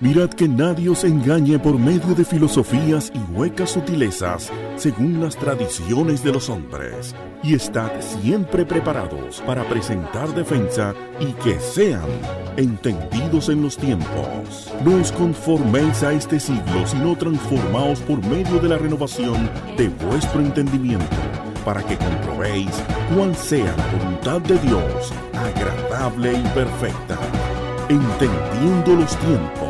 Mirad que nadie os engañe por medio de filosofías y huecas sutilezas, según las tradiciones de los hombres, y estad siempre preparados para presentar defensa y que sean entendidos en los tiempos. No os conforméis a este siglo, sino transformaos por medio de la renovación de vuestro entendimiento, para que comprobéis cuál sea la voluntad de Dios, agradable y perfecta. Entendiendo los tiempos.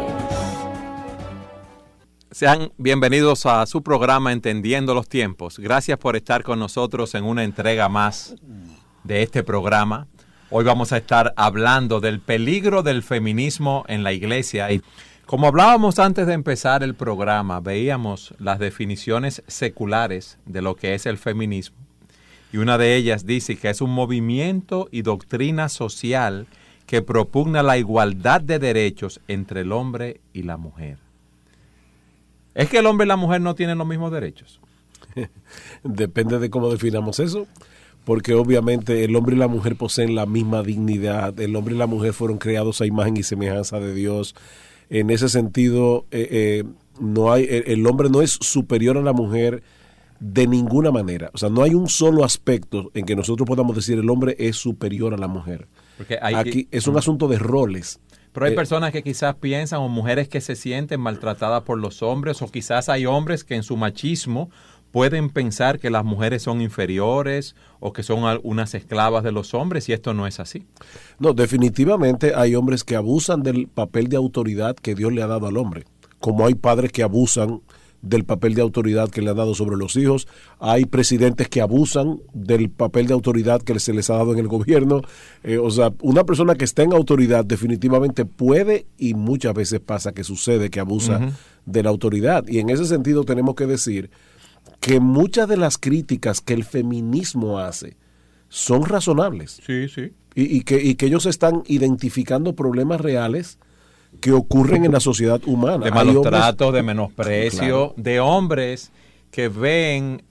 Sean bienvenidos a su programa Entendiendo los Tiempos. Gracias por estar con nosotros en una entrega más de este programa. Hoy vamos a estar hablando del peligro del feminismo en la iglesia. Y como hablábamos antes de empezar el programa, veíamos las definiciones seculares de lo que es el feminismo. Y una de ellas dice que es un movimiento y doctrina social que propugna la igualdad de derechos entre el hombre y la mujer. ¿Es que el hombre y la mujer no tienen los mismos derechos? Depende de cómo definamos eso, porque obviamente el hombre y la mujer poseen la misma dignidad, el hombre y la mujer fueron creados a imagen y semejanza de Dios. En ese sentido, no hay, el hombre no es superior a la mujer de ninguna manera. O sea, no hay un solo aspecto en que nosotros podamos decir el hombre es superior a la mujer. Porque aquí es un asunto de roles. Pero hay personas que quizás piensan, o mujeres que se sienten maltratadas por los hombres, o quizás hay hombres que en su machismo pueden pensar que las mujeres son inferiores o que son unas esclavas de los hombres, y esto no es así. No, definitivamente hay hombres que abusan del papel de autoridad que Dios le ha dado al hombre, como hay padres que abusan del papel de autoridad que le ha dado sobre los hijos, hay presidentes que abusan del papel de autoridad que se les ha dado en el gobierno. O sea, una persona que está en autoridad definitivamente puede, y muchas veces pasa que sucede que abusa de la autoridad. Y en ese sentido tenemos que decir que muchas de las críticas que el feminismo hace son razonables. Sí, sí. Y que ellos están identificando problemas reales que ocurren en la sociedad humana. De malos tratos, de menosprecio, claro, de hombres que ven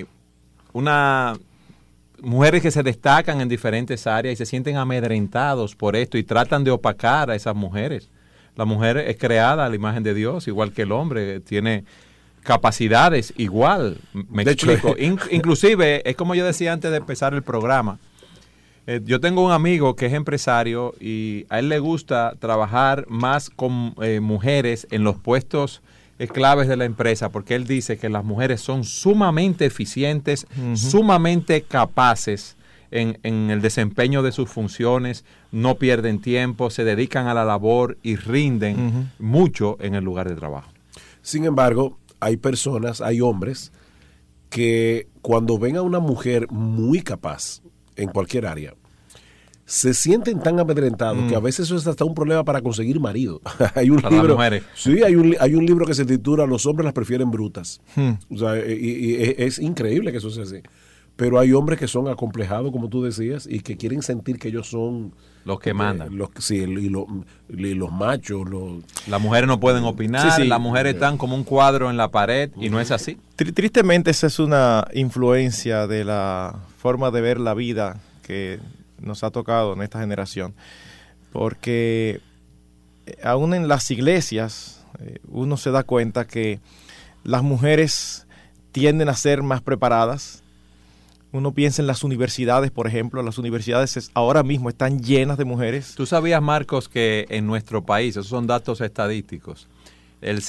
mujeres que se destacan en diferentes áreas y se sienten amedrentados por esto y tratan de opacar a esas mujeres. La mujer es creada a la imagen de Dios, igual que el hombre, tiene capacidades igual. Me explico. Inclusive, es como yo decía antes de empezar el programa, yo tengo un amigo que es empresario y a él le gusta trabajar más con mujeres en los puestos claves de la empresa, porque él dice que las mujeres son sumamente eficientes, sumamente capaces en el desempeño de sus funciones, no pierden tiempo, se dedican a la labor y rinden mucho en el lugar de trabajo. Sin embargo, hay personas, hay hombres que cuando ven a una mujer muy capaz en cualquier área, se sienten tan amedrentados que a veces eso es hasta un problema para conseguir marido. Hay un libro, sí, hay un libro que se titula Los hombres las prefieren brutas. O sea, y es increíble que eso sea así. Pero hay hombres que son acomplejados, como tú decías, y que quieren sentir que ellos son los que mandan. Los machos. Las mujeres no pueden opinar, sí, las mujeres están como un cuadro en la pared, y no es así. Tristemente esa es una influencia de la forma de ver la vida que nos ha tocado en esta generación, porque aún en las iglesias uno se da cuenta que las mujeres tienden a ser más preparadas. Uno piensa en las universidades, por ejemplo. Las universidades ahora mismo están llenas de mujeres. ¿Tú sabías, Marcos, que en nuestro país, esos son datos estadísticos, el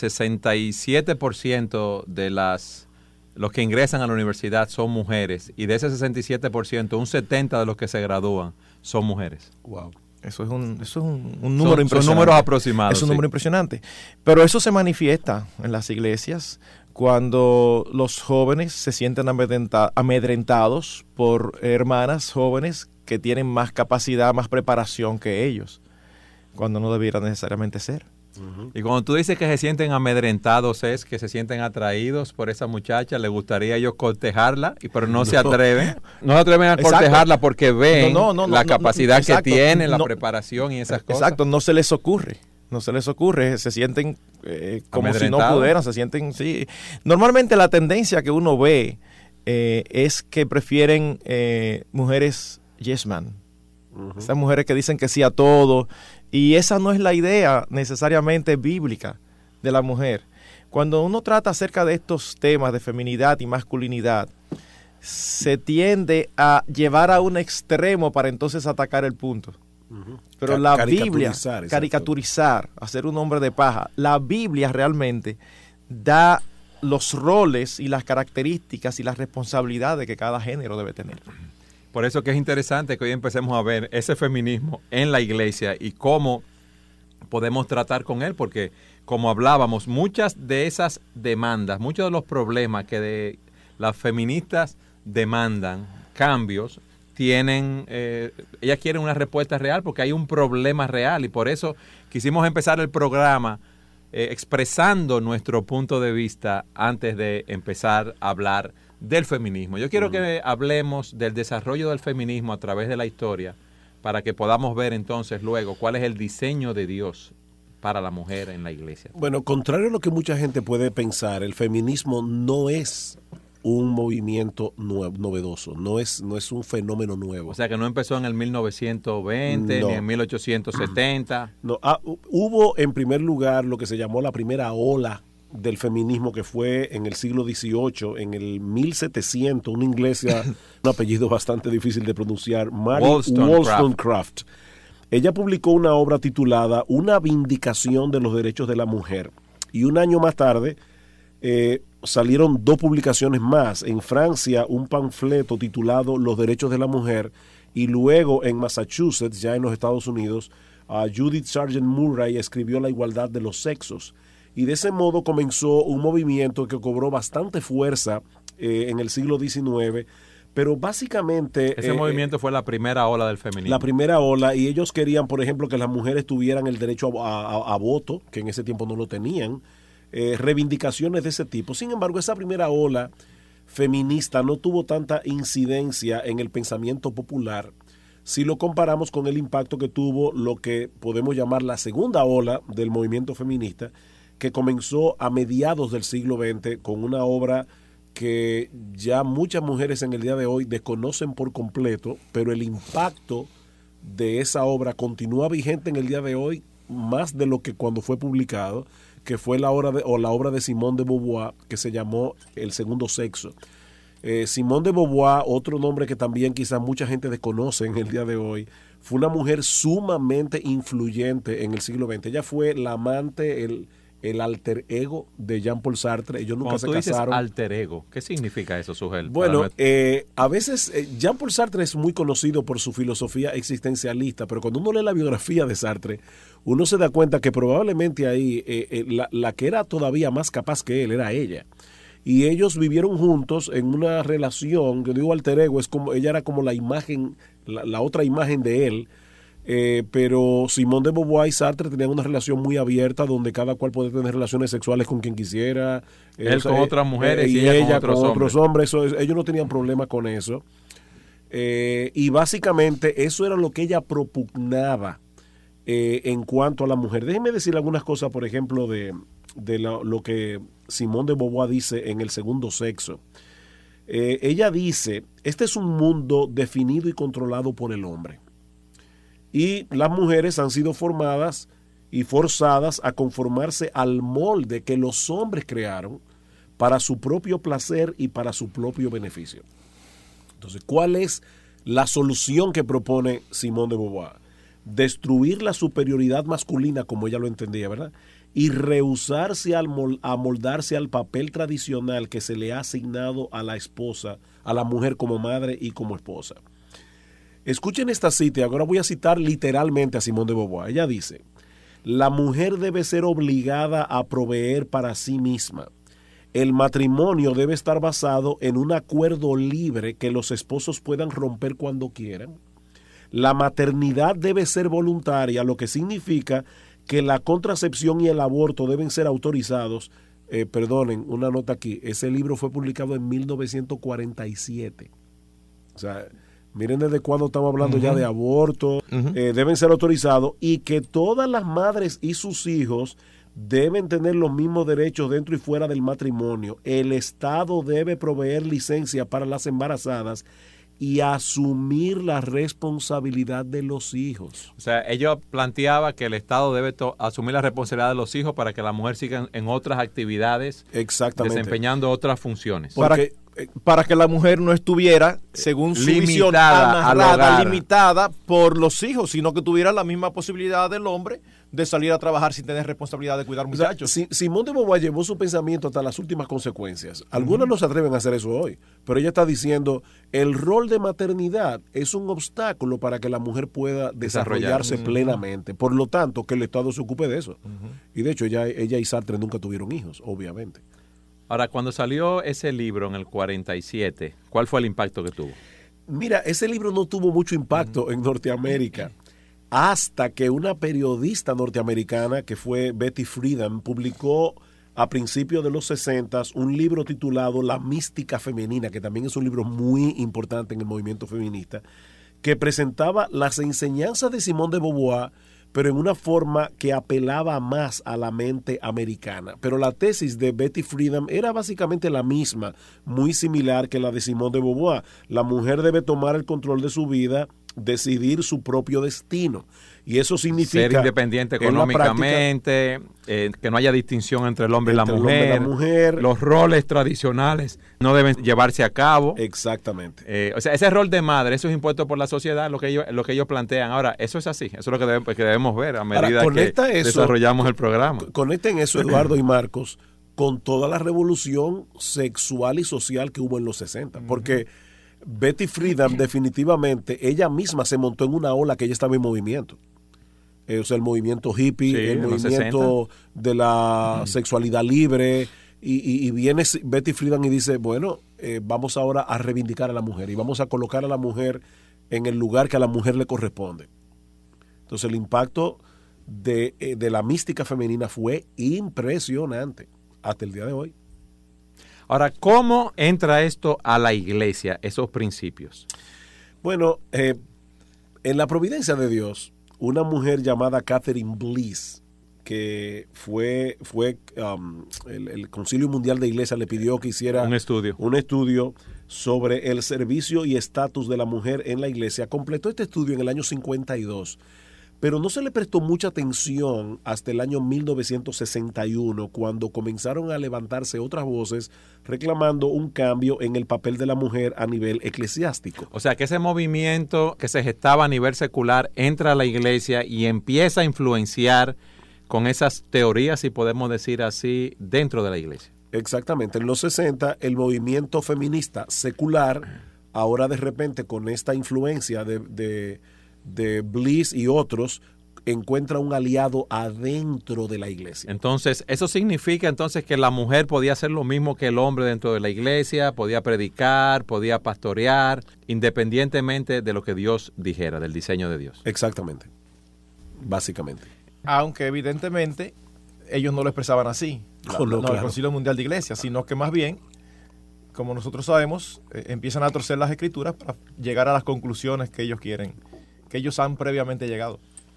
67% de los que ingresan a la universidad son mujeres, y de ese 67%, un 70% de los que se gradúan son mujeres? Wow. Eso es un número impresionante. Son números aproximados. Es un número impresionante. Pero eso se manifiesta en las iglesias cuando los jóvenes se sienten amedrentados por hermanas jóvenes que tienen más capacidad, más preparación que ellos, cuando no debiera necesariamente ser. Y cuando tú dices que se sienten amedrentados, es que se sienten atraídos por esa muchacha, le gustaría ellos cortejarla, pero no se atreven. No se atreven a cortejarla porque ven la capacidad que tiene, la preparación y esas cosas. Exacto, no se les ocurre, se sienten como si no pudieran, se sienten, sí. Normalmente la tendencia que uno ve es que prefieren mujeres yes man. Esas mujeres que dicen que sí a todo. Y esa no es la idea necesariamente bíblica de la mujer. Cuando uno trata acerca de estos temas de feminidad y masculinidad, se tiende a llevar a un extremo para entonces atacar el punto. Pero la Biblia, caricaturizar, hacer un hombre de paja, la Biblia realmente da los roles y las características y las responsabilidades que cada género debe tener. Por eso que es interesante que hoy empecemos a ver ese feminismo en la iglesia y cómo podemos tratar con él, porque como hablábamos, muchas de esas demandas, muchos de los problemas que las feministas demandan, cambios, ellas quieren una respuesta real porque hay un problema real, y por eso quisimos empezar el programa expresando nuestro punto de vista antes de empezar a hablar del feminismo. Yo quiero que hablemos del desarrollo del feminismo a través de la historia para que podamos ver entonces luego cuál es el diseño de Dios para la mujer en la iglesia. Bueno, contrario a lo que mucha gente puede pensar, el feminismo no es un movimiento novedoso, no es un fenómeno nuevo. O sea que no empezó en el 1920 ni en 1870. No, hubo en primer lugar lo que se llamó la primera ola del feminismo, que fue en el siglo XVIII, en el 1700, una inglesa, un apellido bastante difícil de pronunciar, Mary Wollstonecraft. Ella publicó una obra titulada Una vindicación de los derechos de la mujer, y un año más tarde salieron 2 publicaciones más. En Francia, un panfleto titulado Los derechos de la mujer, y luego en Massachusetts, ya en los Estados Unidos, Judith Sargent Murray escribió La igualdad de los sexos. Y de ese modo comenzó un movimiento que cobró bastante fuerza en el siglo XIX, pero básicamente... Ese movimiento fue la primera ola del feminismo. La primera ola, y ellos querían, por ejemplo, que las mujeres tuvieran el derecho a voto, que en ese tiempo no lo tenían, reivindicaciones de ese tipo. Sin embargo, esa primera ola feminista no tuvo tanta incidencia en el pensamiento popular si lo comparamos con el impacto que tuvo lo que podemos llamar la segunda ola del movimiento feminista, que comenzó a mediados del siglo XX con una obra que ya muchas mujeres en el día de hoy desconocen por completo, pero el impacto de esa obra continúa vigente en el día de hoy más de lo que cuando fue publicado, que fue la obra de Simone de Beauvoir, que se llamó El segundo sexo. Simone de Beauvoir, otro nombre que también quizás mucha gente desconoce en el día de hoy, fue una mujer sumamente influyente en el siglo XX. Ella fue la amante, el alter ego de Jean-Paul Sartre. Ellos nunca se casaron. Dices alter ego, ¿qué significa eso, Sugel? Bueno, a veces Jean-Paul Sartre es muy conocido por su filosofía existencialista, pero cuando uno lee la biografía de Sartre, uno se da cuenta que probablemente ahí la que era todavía más capaz que él era ella. Y ellos vivieron juntos en una relación, que digo alter ego, es como ella era como la imagen, la otra imagen de él. Pero Simone de Beauvoir y Sartre tenían una relación muy abierta donde cada cual podía tener relaciones sexuales con quien quisiera. Él con otras mujeres y ella con otros hombres. Ellos no tenían problema con eso. Y básicamente eso era lo que ella propugnaba en cuanto a la mujer. Déjenme decir algunas cosas, por ejemplo, de lo que Simone de Beauvoir dice en El segundo sexo. Ella dice, este es un mundo definido y controlado por el hombre. Y las mujeres han sido formadas y forzadas a conformarse al molde que los hombres crearon para su propio placer y para su propio beneficio. Entonces, ¿cuál es la solución que propone Simone de Beauvoir? Destruir la superioridad masculina, como ella lo entendía, ¿verdad? Y rehusarse a moldarse al papel tradicional que se le ha asignado a la esposa, a la mujer como madre y como esposa. Escuchen esta cita, ahora voy a citar literalmente a Simone de Beauvoir. Ella dice, la mujer debe ser obligada a proveer para sí misma. El matrimonio debe estar basado en un acuerdo libre que los esposos puedan romper cuando quieran. La maternidad debe ser voluntaria, lo que significa que la contracepción y el aborto deben ser autorizados. Perdonen, una nota aquí, ese libro fue publicado en 1947. O sea, miren desde cuándo estamos hablando ya de aborto, deben ser autorizados, y que todas las madres y sus hijos deben tener los mismos derechos dentro y fuera del matrimonio. El Estado debe proveer licencia para las embarazadas y asumir la responsabilidad de los hijos. O sea, ellos planteaban que el Estado debe asumir la responsabilidad de los hijos para que la mujer siga en otras actividades, desempeñando otras funciones. Para que la mujer no estuviera, según su visión, amarrada, limitada por los hijos, sino que tuviera la misma posibilidad del hombre de salir a trabajar sin tener responsabilidad de cuidar muchachos. O sea, Simone de Beauvoir llevó su pensamiento hasta las últimas consecuencias. Algunos no se atreven a hacer eso hoy, pero ella está diciendo el rol de maternidad es un obstáculo para que la mujer pueda desarrollarse plenamente. Por lo tanto, que el Estado se ocupe de eso. Y de hecho, ella y Sartre nunca tuvieron hijos, obviamente. Ahora, cuando salió ese libro en el 47, ¿cuál fue el impacto que tuvo? Mira, ese libro no tuvo mucho impacto en Norteamérica hasta que una periodista norteamericana que fue Betty Friedan publicó a principios de los 60 un libro titulado La mística femenina, que también es un libro muy importante en el movimiento feminista, que presentaba las enseñanzas de Simone de Beauvoir, pero en una forma que apelaba más a la mente americana. Pero la tesis de Betty Friedan era básicamente la misma, muy similar que la de Simone de Beauvoir. La mujer debe tomar el control de su vida, decidir su propio destino. Y eso significa ser independiente económicamente, que no haya distinción entre el hombre y la mujer, los roles tradicionales no deben llevarse a cabo. Exactamente. O sea, ese rol de madre, eso es impuesto por la sociedad, lo que ellos plantean. Ahora, eso es así, eso es lo que debemos ver a medida que desarrollamos el programa. Conecten eso, Eduardo y Marcos, con toda la revolución sexual y social que hubo en los 60, porque Betty Friedan definitivamente, ella misma se montó en una ola que ella estaba en movimiento. O sea, el movimiento hippie, el movimiento de la sexualidad libre, y viene Betty Friedan y dice, bueno, vamos ahora a reivindicar a la mujer y vamos a colocar a la mujer en el lugar que a la mujer le corresponde. Entonces el impacto de la mística femenina fue impresionante hasta el día de hoy. Ahora, ¿cómo entra esto a la iglesia, esos principios? Bueno, en la providencia de Dios, una mujer llamada Catherine Bliss, que el Concilio Mundial de Iglesia le pidió que hiciera un estudio sobre el servicio y estatus de la mujer en la iglesia, completó este estudio en el año 52. Pero no se le prestó mucha atención hasta el año 1961, cuando comenzaron a levantarse otras voces reclamando un cambio en el papel de la mujer a nivel eclesiástico. O sea, que ese movimiento que se gestaba a nivel secular entra a la iglesia y empieza a influenciar con esas teorías, si podemos decir así, dentro de la iglesia. Exactamente. En los 60, el movimiento feminista secular, ahora de repente con esta influencia de Bliss y otros, encuentra un aliado adentro de la iglesia. Entonces, eso significa entonces que la mujer podía hacer lo mismo que el hombre dentro de la iglesia, podía predicar, podía pastorear, independientemente de lo que Dios dijera, del diseño de Dios. Exactamente, básicamente. Aunque evidentemente ellos no lo expresaban así, el Concilio Mundial de Iglesia, sino que más bien, como nosotros sabemos, empiezan a torcer las escrituras para llegar a las conclusiones que ellos quieren, que ellos han previamente llegado.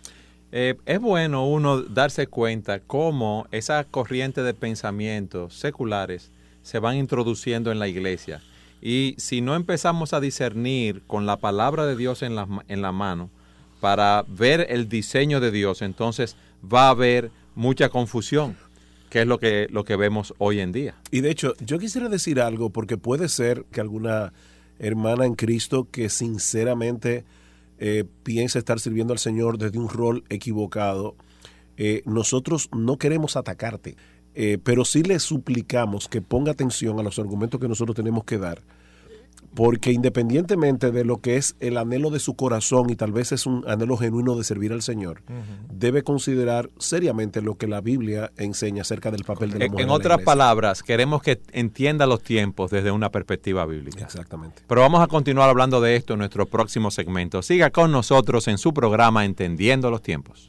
Es bueno uno darse cuenta cómo esa corriente de pensamientos seculares se van introduciendo en la iglesia. Y si no empezamos a discernir con la palabra de Dios en la mano para ver el diseño de Dios, entonces va a haber mucha confusión, que es lo que vemos hoy en día. Y de hecho, yo quisiera decir algo, porque puede ser que alguna hermana en Cristo que sinceramente piensa estar sirviendo al Señor desde un rol equivocado, nosotros no queremos atacarte, pero sí le suplicamos que ponga atención a los argumentos que nosotros tenemos que dar, porque independientemente de lo que es el anhelo de su corazón, y tal vez es un anhelo genuino de servir al Señor, debe considerar seriamente lo que la Biblia enseña acerca del papel de la mujer. En otras palabras, queremos que entienda los tiempos desde una perspectiva bíblica. Exactamente. Pero vamos a continuar hablando de esto en nuestro próximo segmento. Siga con nosotros en su programa Entendiendo los Tiempos.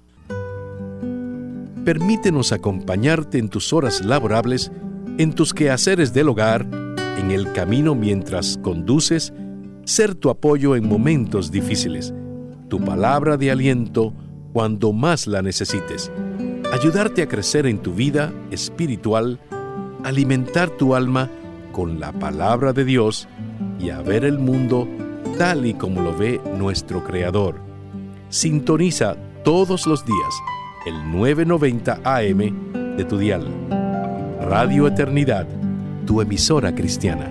Permítenos acompañarte en tus horas laborables, en tus quehaceres del hogar, en el camino mientras conduces, ser tu apoyo en momentos difíciles, tu palabra de aliento cuando más la necesites, ayudarte a crecer en tu vida espiritual, alimentar tu alma con la palabra de Dios y a ver el mundo tal y como lo ve nuestro Creador. Sintoniza todos los días el 990 AM de tu dial. Radio Eternidad, tu emisora cristiana.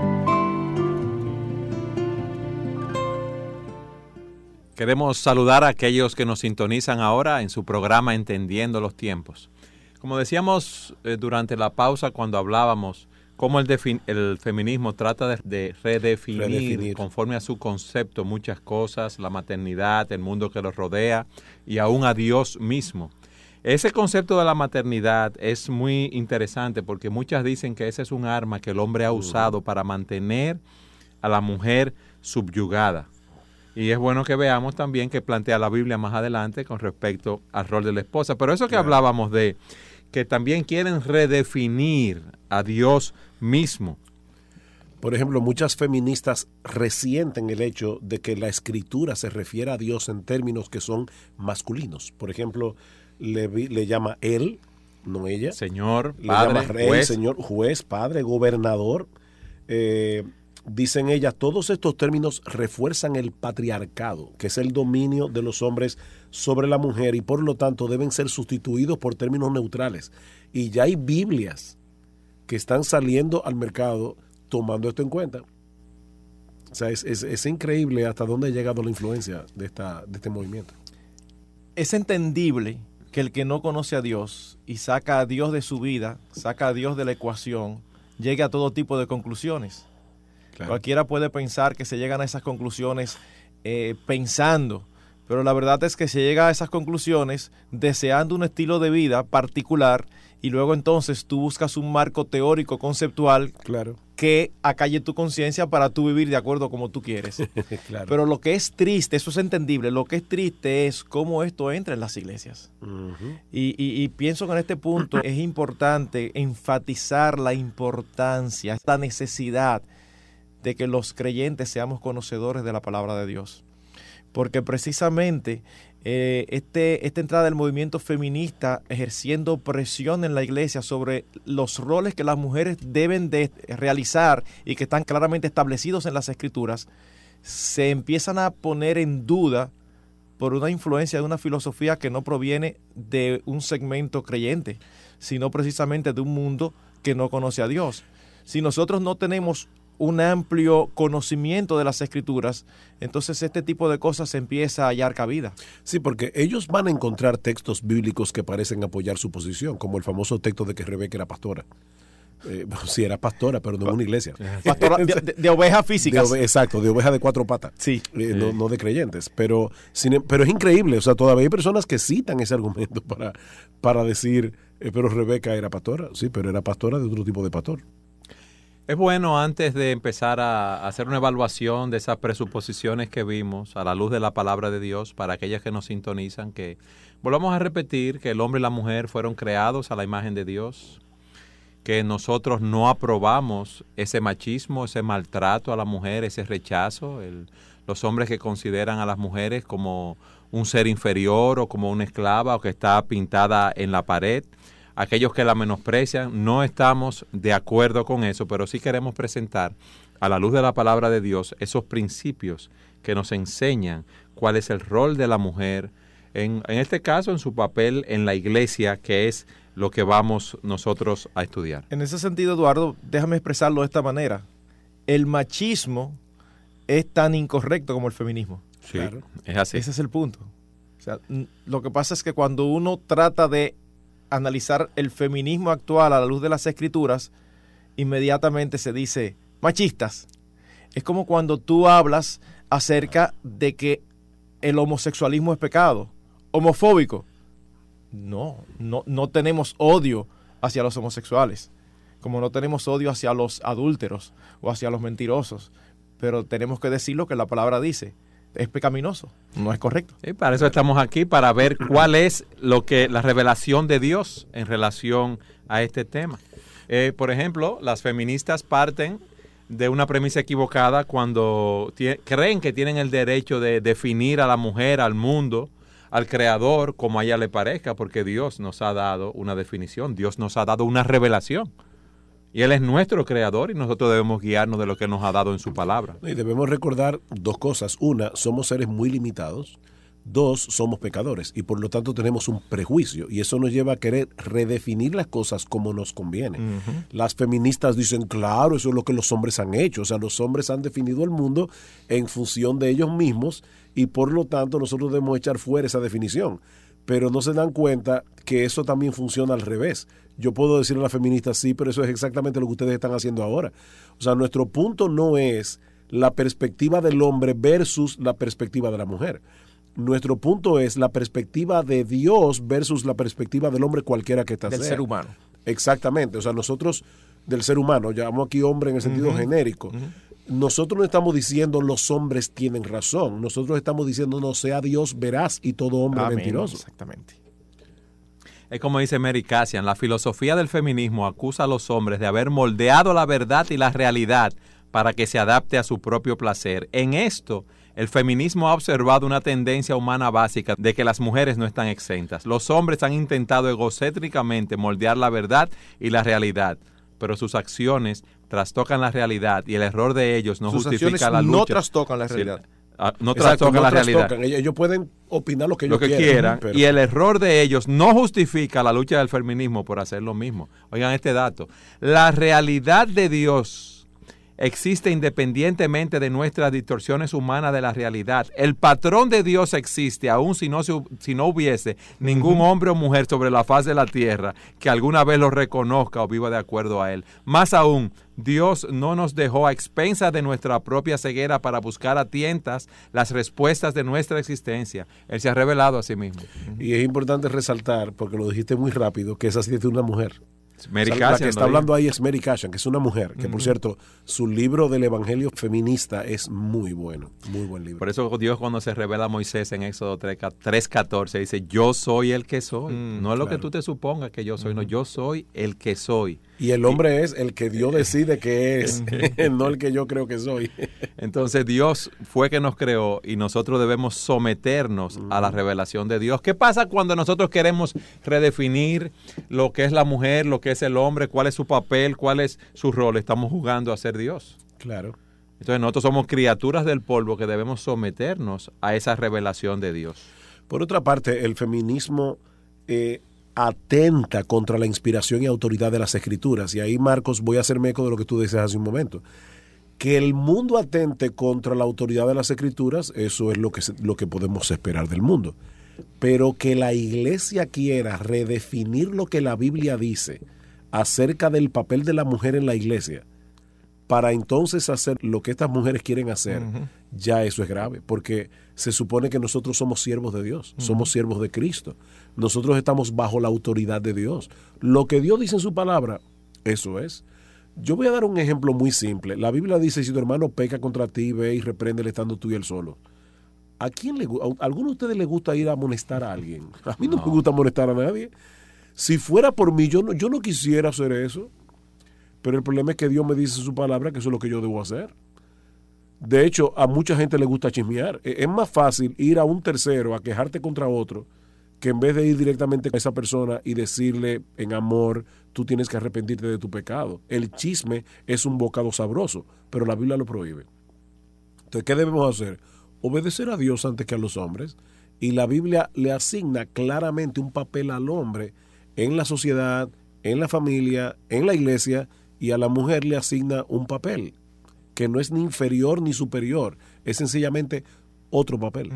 Queremos saludar a aquellos que nos sintonizan ahora en su programa Entendiendo los Tiempos. Como decíamos durante la pausa cuando hablábamos cómo el feminismo trata de redefinir conforme a su concepto muchas cosas, la maternidad, el mundo que los rodea y aún a Dios mismo. Ese concepto de la maternidad es muy interesante porque muchas dicen que ese es un arma que el hombre ha usado para mantener a la mujer subyugada. Y es bueno que veamos también que plantea la Biblia más adelante con respecto al rol de la esposa. Pero eso que hablábamos de que también quieren redefinir a Dios mismo. Por ejemplo, muchas feministas resienten el hecho de que la Escritura se refiere a Dios en términos que son masculinos. Por ejemplo, le llama él, no ella. Señor, le padre, llama rey, juez. señor, juez, padre, gobernador. Dicen ellas, todos estos términos refuerzan el patriarcado, que es el dominio de los hombres sobre la mujer y por lo tanto deben ser sustituidos por términos neutrales. Y ya hay Biblias que están saliendo al mercado tomando esto en cuenta. O sea, es increíble hasta dónde ha llegado la influencia de este movimiento. Es entendible que el que no conoce a Dios y saca a Dios de su vida, saca a Dios de la ecuación, llegue a todo tipo de conclusiones. Claro. Cualquiera puede pensar que se llegan a esas conclusiones pensando, pero la verdad es que se llega a esas conclusiones deseando un estilo de vida particular y luego entonces tú buscas un marco teórico conceptual claro. que acalle tu conciencia para tú vivir de acuerdo como tú quieres. Claro. Pero lo que es triste, eso es entendible, lo que es triste es cómo esto entra en las iglesias. Uh-huh. Y pienso que en este punto es importante enfatizar la importancia, la necesidad de que los creyentes seamos conocedores de la palabra de Dios. Porque precisamente esta entrada del movimiento feminista ejerciendo presión en la iglesia sobre los roles que las mujeres deben de realizar y que están claramente establecidos en las Escrituras, se empiezan a poner en duda por una influencia de una filosofía que no proviene de un segmento creyente, sino precisamente de un mundo que no conoce a Dios. Si nosotros no tenemos un amplio conocimiento de las Escrituras, entonces este tipo de cosas se empieza a hallar cabida. Sí, porque ellos van a encontrar textos bíblicos que parecen apoyar su posición, como el famoso texto de que Rebeca era pastora. Sí, era pastora, pero no en una iglesia. Pastora de ovejas físicas. Exacto, de ovejas de 4 patas. Sí. No de creyentes. Pero es increíble, o sea, todavía hay personas que citan ese argumento para decir, pero Rebeca era pastora. Sí, pero era pastora de otro tipo de pastor. Es bueno, antes de empezar a hacer una evaluación de esas presuposiciones que vimos a la luz de la palabra de Dios, para aquellas que nos sintonizan, que volvamos a repetir que el hombre y la mujer fueron creados a la imagen de Dios, que nosotros no aprobamos ese machismo, ese maltrato a la mujer, ese rechazo, los hombres que consideran a las mujeres como un ser inferior o como una esclava o que está pintada en la pared. Aquellos que la menosprecian, no estamos de acuerdo con eso, pero sí queremos presentar a la luz de la palabra de Dios esos principios que nos enseñan cuál es el rol de la mujer, en este caso en su papel en la iglesia, que es lo que vamos nosotros a estudiar. En ese sentido, Eduardo, déjame expresarlo de esta manera. El machismo es tan incorrecto como el feminismo. Sí, claro. Es así. Ese es el punto. O sea, lo que pasa es que cuando uno trata de analizar el feminismo actual a la luz de las Escrituras, inmediatamente se dice machistas. Es como cuando tú hablas acerca de que el homosexualismo es pecado, homofóbico. No tenemos odio hacia los homosexuales, como no tenemos odio hacia los adúlteros o hacia los mentirosos, pero tenemos que decir lo que la palabra dice. Es pecaminoso, no es correcto. Y para eso estamos aquí, para ver cuál es la revelación de Dios en relación a este tema. Por ejemplo, las feministas parten de una premisa equivocada cuando creen que tienen el derecho de definir a la mujer, al mundo, al creador, como a ella le parezca, porque Dios nos ha dado una definición, Dios nos ha dado una revelación. Y Él es nuestro creador y nosotros debemos guiarnos de lo que nos ha dado en su palabra. Y debemos recordar dos cosas. Una, somos seres muy limitados. Dos, somos pecadores y por lo tanto tenemos un prejuicio y eso nos lleva a querer redefinir las cosas como nos conviene. Las feministas dicen, claro, eso es lo que los hombres han hecho. O sea, los hombres han definido el mundo en función de ellos mismos y por lo tanto nosotros debemos echar fuera esa definición. Pero no se dan cuenta que eso también funciona al revés. Yo puedo decirle a las feministas, sí, pero eso es exactamente lo que ustedes están haciendo ahora. O sea, nuestro punto no es la perspectiva del hombre versus la perspectiva de la mujer. Nuestro punto es la perspectiva de Dios versus la perspectiva del hombre cualquiera que está del ser humano. Exactamente. O sea, nosotros, del ser humano, llamamos aquí hombre en el sentido genérico. Nosotros no estamos diciendo los hombres tienen razón. Nosotros estamos diciendo no sea Dios veraz y todo hombre mentiroso. Exactamente. Es como dice Mary Cassian, la filosofía del feminismo acusa a los hombres de haber moldeado la verdad y la realidad para que se adapte a su propio placer. En esto, el feminismo ha observado una tendencia humana básica de que las mujeres no están exentas. Los hombres han intentado egocéntricamente moldear la verdad y la realidad, pero sus acciones trastocan la realidad y el error de ellos no justifica la lucha. No trastocan la realidad. No trastocan la realidad. Ellos pueden opinar lo que ellos quieran pero... y el error de ellos no justifica la lucha del feminismo por hacer lo mismo. Oigan este dato. La realidad de Dios existe independientemente de nuestras distorsiones humanas de la realidad. El patrón de Dios existe, aun si no hubiese ningún hombre o mujer sobre la faz de la tierra que alguna vez lo reconozca o viva de acuerdo a él. Más aún, Dios no nos dejó a expensas de nuestra propia ceguera para buscar a tientas las respuestas de nuestra existencia. Él se ha revelado a sí mismo. Y es importante resaltar, porque lo dijiste muy rápido, que esa sí es de una mujer. Mary la Cassian, que está hablando ahí es Mary Cassian, que es una mujer, que por cierto, su libro del Evangelio Feminista es muy bueno, muy buen libro. Por eso Dios cuando se revela a Moisés en Éxodo 3:14 dice, yo soy el que soy. No es lo que tú te supongas que yo soy, no, yo soy el que soy. Y el hombre es el que Dios decide que es, no el que yo creo que soy. Entonces Dios fue que nos creó y nosotros debemos someternos a la revelación de Dios. ¿Qué pasa cuando nosotros queremos redefinir lo que es la mujer, lo que es el hombre, cuál es su papel, cuál es su rol? Estamos jugando a ser Dios. Claro. Entonces nosotros somos criaturas del polvo que debemos someternos a esa revelación de Dios. Por otra parte, el feminismo atenta contra la inspiración y autoridad de las Escrituras. Y ahí, Marcos, voy a hacerme eco de lo que tú dices hace un momento. Que el mundo atente contra la autoridad de las Escrituras, eso es lo que podemos esperar del mundo. Pero que la iglesia quiera redefinir lo que la Biblia dice acerca del papel de la mujer en la iglesia, para entonces hacer lo que estas mujeres quieren hacer, ya eso es grave, porque se supone que nosotros somos siervos de Dios, somos siervos de Cristo. Nosotros estamos bajo la autoridad de Dios. Lo que Dios dice en su palabra, eso es. Yo voy a dar un ejemplo muy simple. La Biblia dice, si tu hermano peca contra ti, ve y repréndele estando tú y él solo. ¿A quién a alguno de ustedes le gusta ir a amonestar a alguien? A mí no me gusta amonestar a nadie. Si fuera por mí, yo no quisiera hacer eso. Pero el problema es que Dios me dice en su palabra que eso es lo que yo debo hacer. De hecho, a mucha gente le gusta chismear. Es más fácil ir a un tercero a quejarte contra otro que en vez de ir directamente a esa persona y decirle en amor, tú tienes que arrepentirte de tu pecado. El chisme es un bocado sabroso, pero la Biblia lo prohíbe. Entonces, ¿qué debemos hacer? Obedecer a Dios antes que a los hombres. Y la Biblia le asigna claramente un papel al hombre en la sociedad, en la familia, en la iglesia, y a la mujer le asigna un papel que no es ni inferior ni superior, es sencillamente otro papel.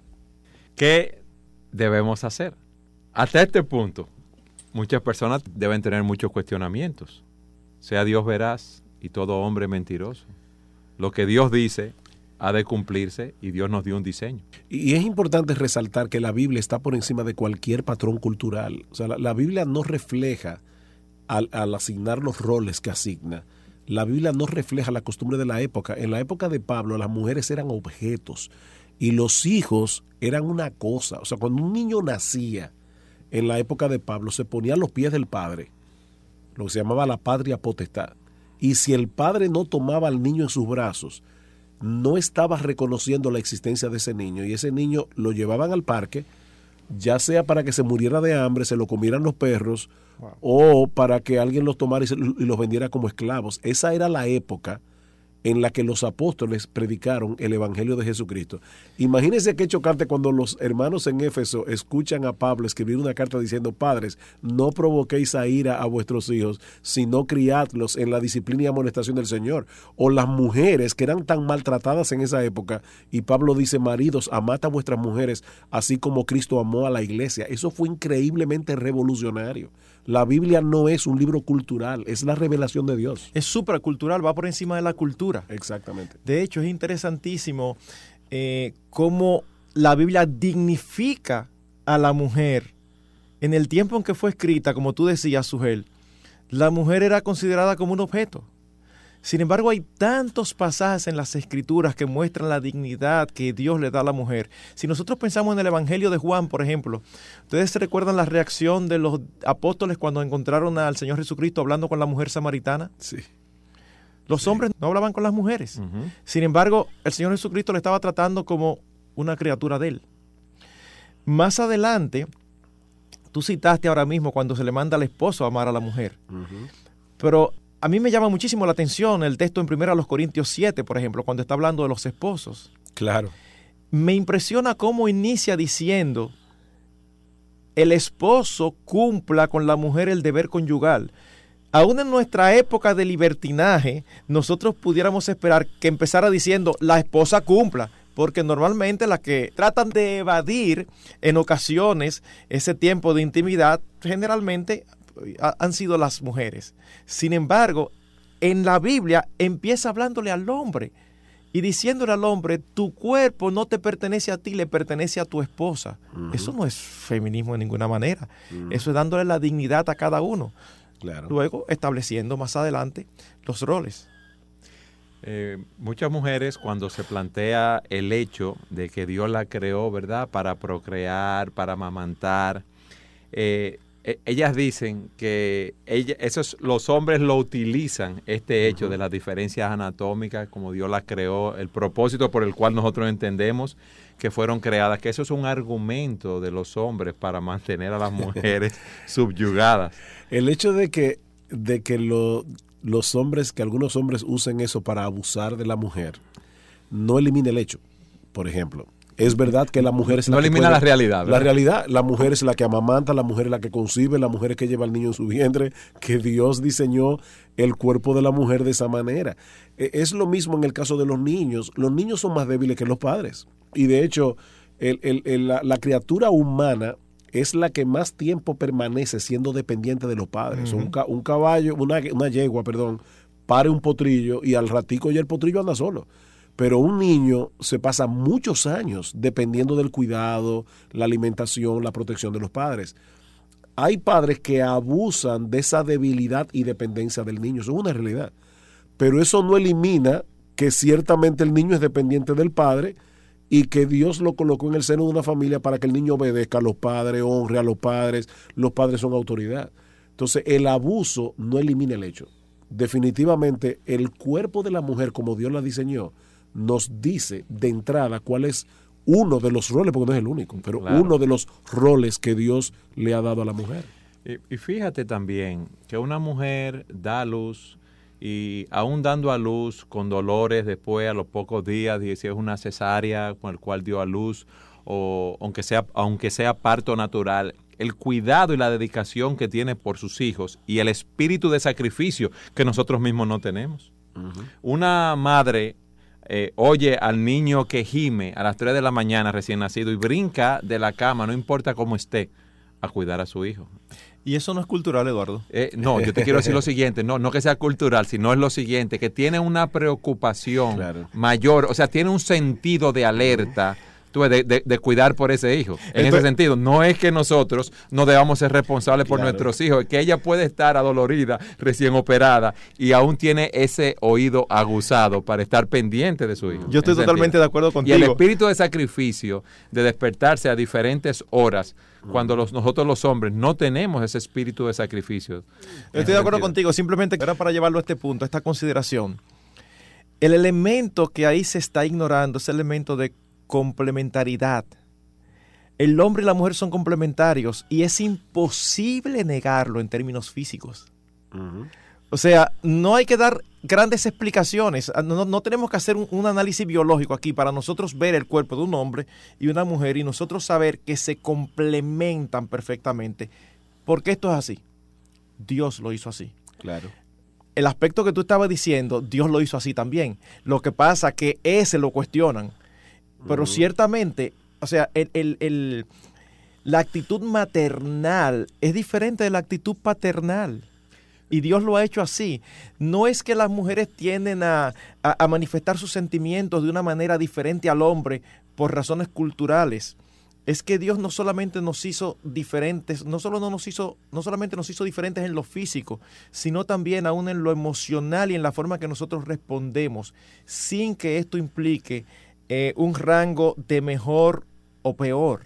¿Qué debemos hacer? Hasta este punto, muchas personas deben tener muchos cuestionamientos. Sea Dios veraz y todo hombre mentiroso. Lo que Dios dice ha de cumplirse y Dios nos dio un diseño. Y es importante resaltar que la Biblia está por encima de cualquier patrón cultural. O sea, la Biblia no refleja, al asignar los roles que asigna, la Biblia no refleja la costumbre de la época. En la época de Pablo, las mujeres eran objetos y los hijos eran una cosa. O sea, cuando un niño nacía en la época de Pablo, se ponía a los pies del padre, lo que se llamaba la patria potestad. Y si el padre no tomaba al niño en sus brazos, no estaba reconociendo la existencia de ese niño, y ese niño lo llevaban al parque ya sea para que se muriera de hambre, se lo comieran los perros, Wow. o para que alguien los tomara y los vendiera como esclavos. Esa era la época en la que los apóstoles predicaron el evangelio de Jesucristo. Imagínense qué chocante cuando los hermanos en Éfeso escuchan a Pablo escribir una carta diciendo: padres, no provoquéis a ira a vuestros hijos, sino criadlos en la disciplina y amonestación del Señor. O las mujeres que eran tan maltratadas en esa época, y Pablo dice: maridos, amad a vuestras mujeres, así como Cristo amó a la iglesia. Eso fue increíblemente revolucionario. La Biblia no es un libro cultural, es la revelación de Dios. Es supracultural, va por encima de la cultura. Exactamente. De hecho, es interesantísimo cómo la Biblia dignifica a la mujer. En el tiempo en que fue escrita, como tú decías, Sugel, la mujer era considerada como un objeto. Sin embargo, hay tantos pasajes en las Escrituras que muestran la dignidad que Dios le da a la mujer. Si nosotros pensamos en el Evangelio de Juan, por ejemplo, ¿ustedes se recuerdan la reacción de los apóstoles cuando encontraron al Señor Jesucristo hablando con la mujer samaritana? Sí. Los hombres no hablaban con las mujeres. Ujú. Sin embargo, el Señor Jesucristo le estaba tratando como una criatura de él. Más adelante, tú citaste ahora mismo cuando se le manda al esposo a amar a la mujer. Uh-huh. Pero a mí me llama muchísimo la atención el texto en 1 Corintios 7, por ejemplo, cuando está hablando de los esposos. Claro. Me impresiona cómo inicia diciendo: el esposo cumpla con la mujer el deber conyugal. Aún en nuestra época de libertinaje, nosotros pudiéramos esperar que empezara diciendo: la esposa cumpla, porque normalmente las que tratan de evadir en ocasiones ese tiempo de intimidad, generalmente han sido las mujeres. Sin embargo, en la Biblia empieza hablándole al hombre y diciéndole al hombre: tu cuerpo no te pertenece a ti, le pertenece a tu esposa. Uh-huh. Eso no es feminismo de ninguna manera. Uh-huh. Eso es dándole la dignidad a cada uno. Claro. Luego estableciendo más adelante los roles. Muchas mujeres, cuando se plantea el hecho de que Dios la creó, ¿verdad?, para procrear, para amamantar, ellas dicen que los hombres lo utilizan, este hecho de las diferencias anatómicas, como Dios las creó, el propósito por el cual nosotros entendemos que fueron creadas, que eso es un argumento de los hombres para mantener a las mujeres subyugadas. El hecho de que los hombres, que algunos hombres usen eso para abusar de la mujer, no elimina el hecho. Por ejemplo, es verdad que la mujer es la no que elimina puede, la realidad, ¿verdad? La realidad, la mujer es la que amamanta, la mujer es la que concibe, la mujer es que lleva al niño en su vientre, que Dios diseñó el cuerpo de la mujer de esa manera. Es lo mismo en el caso de los niños. Los niños son más débiles que los padres. Y de hecho, la criatura humana es la que más tiempo permanece siendo dependiente de los padres. Uh-huh. Un caballo, una yegua, pare un potrillo y al ratico ya el potrillo anda solo. Pero un niño se pasa muchos años dependiendo del cuidado, la alimentación, la protección de los padres. Hay padres que abusan de esa debilidad y dependencia del niño. Eso es una realidad. Pero eso no elimina que ciertamente el niño es dependiente del padre y que Dios lo colocó en el seno de una familia para que el niño obedezca a los padres, honre a los padres son autoridad. Entonces, el abuso no elimina el hecho. Definitivamente, el cuerpo de la mujer, como Dios la diseñó, nos dice de entrada cuál es uno de los roles, porque no es el único, pero claro, uno de los roles que Dios le ha dado a la mujer. Y fíjate también que una mujer da a luz, y aún dando a luz con dolores después a los pocos días, si es una cesárea con el cual dio a luz, o aunque sea parto natural, el cuidado y la dedicación que tiene por sus hijos y el espíritu de sacrificio que nosotros mismos no tenemos. Uh-huh. Una madre oye al niño que gime a las 3 de la mañana recién nacido y brinca de la cama, no importa cómo esté, a cuidar a su hijo. ¿Y eso no es cultural, Eduardo? No, yo te quiero decir lo siguiente, no que sea cultural, sino es lo siguiente, que tiene una preocupación mayor, o sea, tiene un sentido de alerta, de cuidar por ese hijo. En ese sentido, no es que nosotros no debamos ser responsables por nuestros hijos, es que ella puede estar adolorida, recién operada, y aún tiene ese oído aguzado para estar pendiente de su hijo. Yo estoy totalmente de acuerdo contigo. Y el espíritu de sacrificio, de despertarse a diferentes horas, cuando nosotros los hombres no tenemos ese espíritu de sacrificio. Estoy de acuerdo contigo, simplemente era para llevarlo a este punto, a esta consideración. El elemento que ahí se está ignorando es el elemento de complementariedad. El hombre y la mujer son complementarios y es imposible negarlo en términos físicos. Ujú. O sea, no hay que dar grandes explicaciones. No tenemos que hacer un análisis biológico aquí para nosotros ver el cuerpo de un hombre y una mujer y nosotros saber que se complementan perfectamente. ¿Por qué esto es así? Dios lo hizo así. Claro. El aspecto que tú estabas diciendo, Dios lo hizo así también. Lo que pasa es que ese lo cuestionan. Pero ciertamente, o sea, la actitud maternal es diferente de la actitud paternal. Y Dios lo ha hecho así. No es que las mujeres tienden a manifestar sus sentimientos de una manera diferente al hombre por razones culturales. Es que Dios no solamente nos hizo diferentes, no solamente nos hizo diferentes en lo físico, sino también aún en lo emocional y en la forma que nosotros respondemos, sin que esto implique un rango de mejor o peor.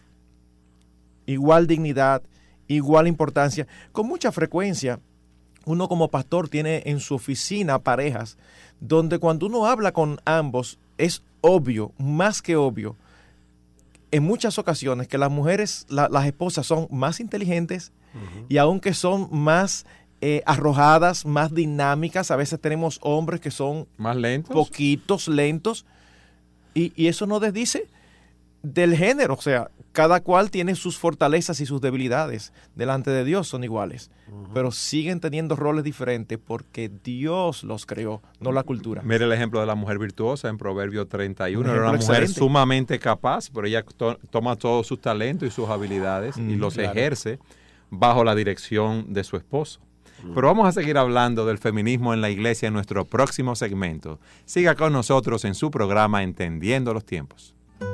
Igual dignidad, igual importancia. Con mucha frecuencia, uno como pastor tiene en su oficina parejas donde cuando uno habla con ambos es obvio, más que obvio, en muchas ocasiones que las mujeres, las esposas son más inteligentes y aunque son más arrojadas, más dinámicas, a veces tenemos hombres que son ¿Más lentos? poquitos lentos y eso no desdice del género, o sea, cada cual tiene sus fortalezas y sus debilidades. Delante de Dios son iguales, pero siguen teniendo roles diferentes porque Dios los creó, no la cultura. Mire el ejemplo de la mujer virtuosa en Proverbio 31. Un Era ejemplo una mujer excelente. sumamente capaz, pero ella toma todos sus talentos y sus habilidades y los claro. ejerce bajo la dirección de su esposo. Pero vamos a seguir hablando del feminismo en la iglesia en nuestro próximo segmento. Siga con nosotros en su programa Entendiendo los Tiempos.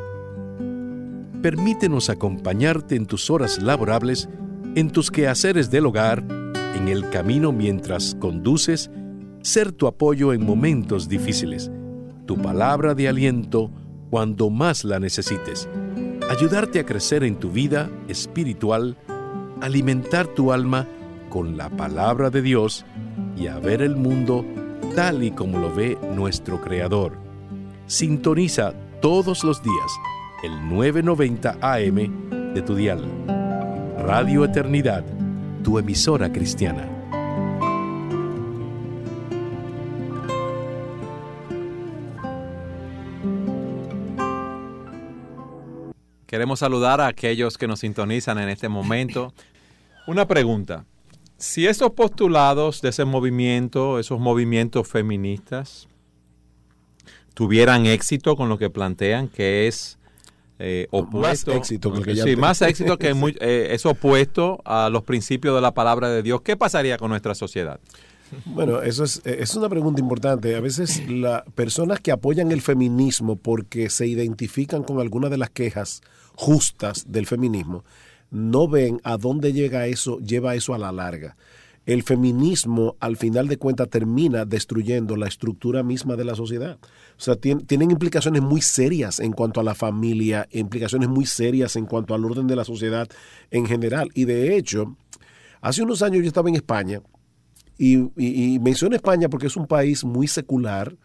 Permítenos acompañarte en tus horas laborables, en tus quehaceres del hogar, en el camino mientras conduces, ser tu apoyo en momentos difíciles, tu palabra de aliento cuando más la necesites, ayudarte a crecer en tu vida espiritual, alimentar tu alma con la palabra de Dios y a ver el mundo tal y como lo ve nuestro Creador. Sintoniza todos los días el 990 AM de tu dial. Radio Eternidad, tu emisora cristiana. Queremos saludar a aquellos que nos sintonizan en este momento. Una pregunta. Si esos postulados de ese movimiento, esos movimientos feministas, tuvieran éxito con lo que plantean, que es opuesto, Más éxito que el que ya sí, tenemos. más éxito que es opuesto a los principios de la palabra de Dios, ¿qué pasaría con nuestra sociedad? Bueno, eso es una pregunta importante. A veces las personas que apoyan el feminismo porque se identifican con algunas de las quejas justas del feminismo, no ven a dónde lleva eso a la larga. El feminismo, al final de cuentas, termina destruyendo la estructura misma de la sociedad. O sea, tienen implicaciones muy serias en cuanto a la familia, implicaciones muy serias en cuanto al orden de la sociedad en general. Y de hecho, hace unos años yo estaba en España, y menciono España porque es un país muy secular,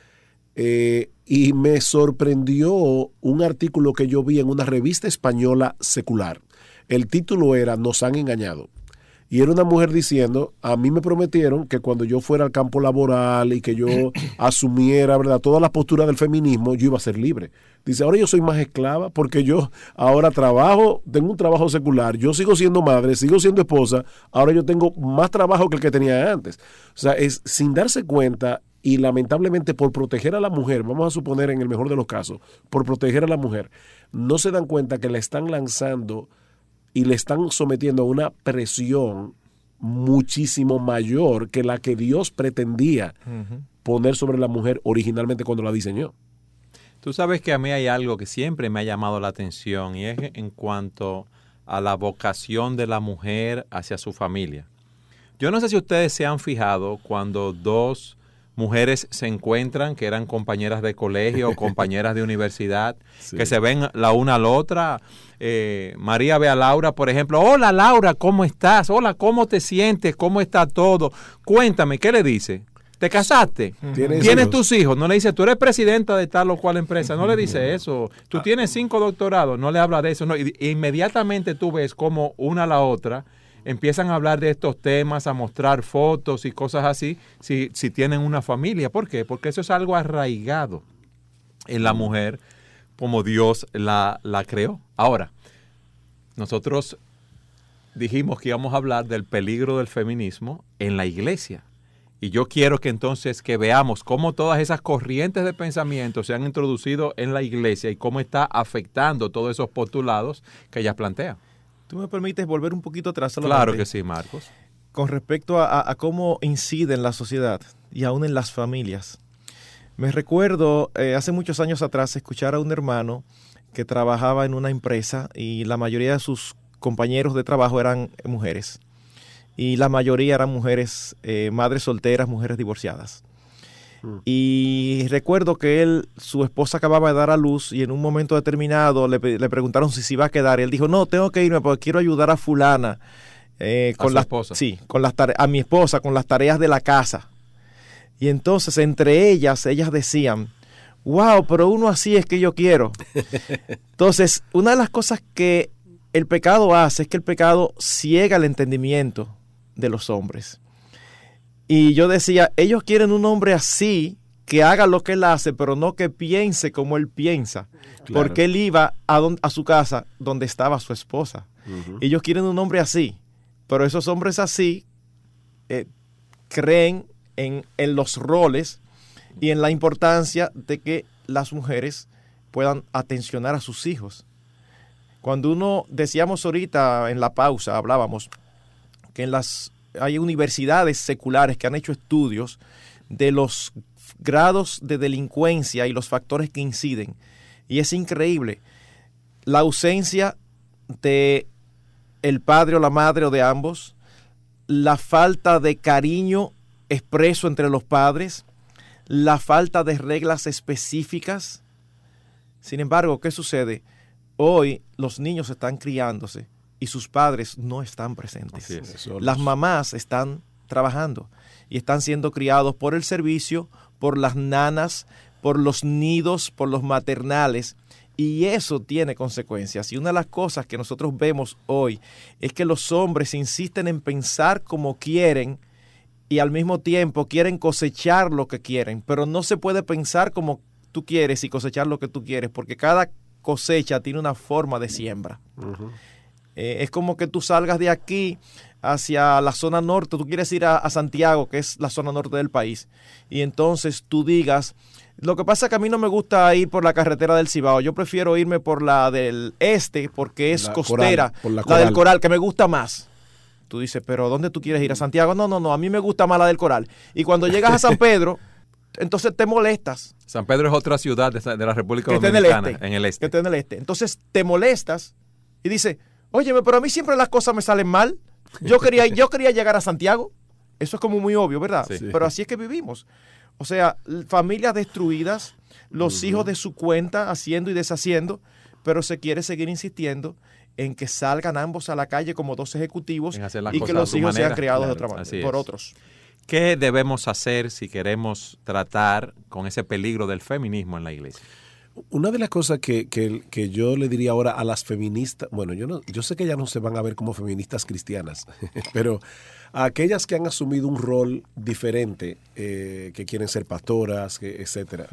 y me sorprendió un artículo que yo vi en una revista española secular. El título era "Nos han engañado". Y era una mujer diciendo, a mí me prometieron que cuando yo fuera al campo laboral y que yo asumiera, ¿verdad?, todas las posturas del feminismo, yo iba a ser libre. Dice, ahora yo soy más esclava porque yo ahora trabajo, tengo un trabajo secular, yo sigo siendo madre, sigo siendo esposa, ahora yo tengo más trabajo que el que tenía antes. O sea, es sin darse cuenta y lamentablemente por proteger a la mujer, vamos a suponer en el mejor de los casos, por proteger a la mujer, no se dan cuenta que la están lanzando y le están sometiendo a una presión muchísimo mayor que la que Dios pretendía poner sobre la mujer originalmente cuando la diseñó. Tú sabes que a mí hay algo que siempre me ha llamado la atención y es en cuanto a la vocación de la mujer hacia su familia. Yo no sé si ustedes se han fijado cuando dos mujeres se encuentran que eran compañeras de colegio o compañeras de universidad, Sí. que se ven la una a la otra. María ve a Laura, por ejemplo, hola Laura, ¿cómo estás? Hola, ¿cómo te sientes? ¿Cómo está todo? Cuéntame, ¿qué le dice? ¿te casaste? ¿Tienes tus hijos? No le dice, tú eres presidenta de tal o cual empresa. No le dice eso. Tú tienes 5 doctorados. No le habla de eso. No. Inmediatamente tú ves como una a la otra empiezan a hablar de estos temas, a mostrar fotos y cosas así, si tienen una familia. ¿Por qué? Porque eso es algo arraigado en la mujer, como Dios la creó. Ahora, nosotros dijimos que íbamos a hablar del peligro del feminismo en la iglesia. Y yo quiero que entonces que veamos cómo todas esas corrientes de pensamiento se han introducido en la iglesia y cómo está afectando todos esos postulados que ella plantea. ¿Tú me permites volver un poquito atrás? Claro que sí, Marcos. Con respecto a cómo incide en la sociedad y aún en las familias. Me recuerdo hace muchos años atrás escuchar a un hermano que trabajaba en una empresa y la mayoría de sus compañeros de trabajo eran mujeres. Y la mayoría eran mujeres, madres solteras, mujeres divorciadas. Y recuerdo que su esposa acababa de dar a luz y en un momento determinado le preguntaron si se iba a quedar. Y él dijo, no, tengo que irme porque quiero ayudar a fulana. Con la esposa. Sí, a mi esposa, con las tareas de la casa. Y entonces entre ellas decían, wow, pero uno así es que yo quiero. Entonces, una de las cosas que el pecado hace es que el pecado ciega el entendimiento de los hombres. Y yo decía, ellos quieren un hombre así, que haga lo que él hace, pero no que piense como él piensa. Claro. Porque él iba a su casa donde estaba su esposa. Uh-huh. Ellos quieren un hombre así, pero esos hombres así creen en los roles y en la importancia de que las mujeres puedan atencionar a sus hijos. Cuando decíamos ahorita en la pausa, hablábamos que hay universidades seculares que han hecho estudios de los grados de delincuencia y los factores que inciden. Y es increíble. La ausencia de el padre o la madre o de ambos, la falta de cariño expreso entre los padres, la falta de reglas específicas. Sin embargo, ¿qué sucede? Hoy los niños están criándose y sus padres no están presentes. Las mamás están trabajando y están siendo criados por el servicio, por las nanas, por los nidos, por los maternales, y eso tiene consecuencias. Y una de las cosas que nosotros vemos hoy es que los hombres insisten en pensar como quieren y al mismo tiempo quieren cosechar lo que quieren, pero no se puede pensar como tú quieres y cosechar lo que tú quieres, porque cada cosecha tiene una forma de siembra. Uh-huh. Es como que tú salgas de aquí hacia la zona norte, tú quieres ir a Santiago, que es la zona norte del país, y entonces tú digas, lo que pasa es que a mí no me gusta ir por la carretera del Cibao, yo prefiero irme por la del este porque es costera, la del Coral, que me gusta más. Tú dices, pero ¿dónde tú quieres ir? ¿A Santiago? No, a mí me gusta más la del Coral. Y cuando llegas a San Pedro, entonces te molestas. San Pedro es otra ciudad de la República Dominicana, en el este. Que está en el este. Entonces te molestas y dices, óyeme, pero a mí siempre las cosas me salen mal. Yo quería llegar a Santiago. Eso es como muy obvio, ¿verdad? Sí. Pero así es que vivimos. O sea, familias destruidas, los hijos de su cuenta haciendo y deshaciendo, pero se quiere seguir insistiendo en que salgan ambos a la calle como dos ejecutivos y que los hijos sean criados de otra manera, por otros. ¿Qué debemos hacer si queremos tratar con ese peligro del feminismo en la iglesia? Una de las cosas que yo le diría ahora a las feministas, bueno, yo sé que ya no se van a ver como feministas cristianas, pero a aquellas que han asumido un rol diferente, que quieren ser pastoras, etcétera,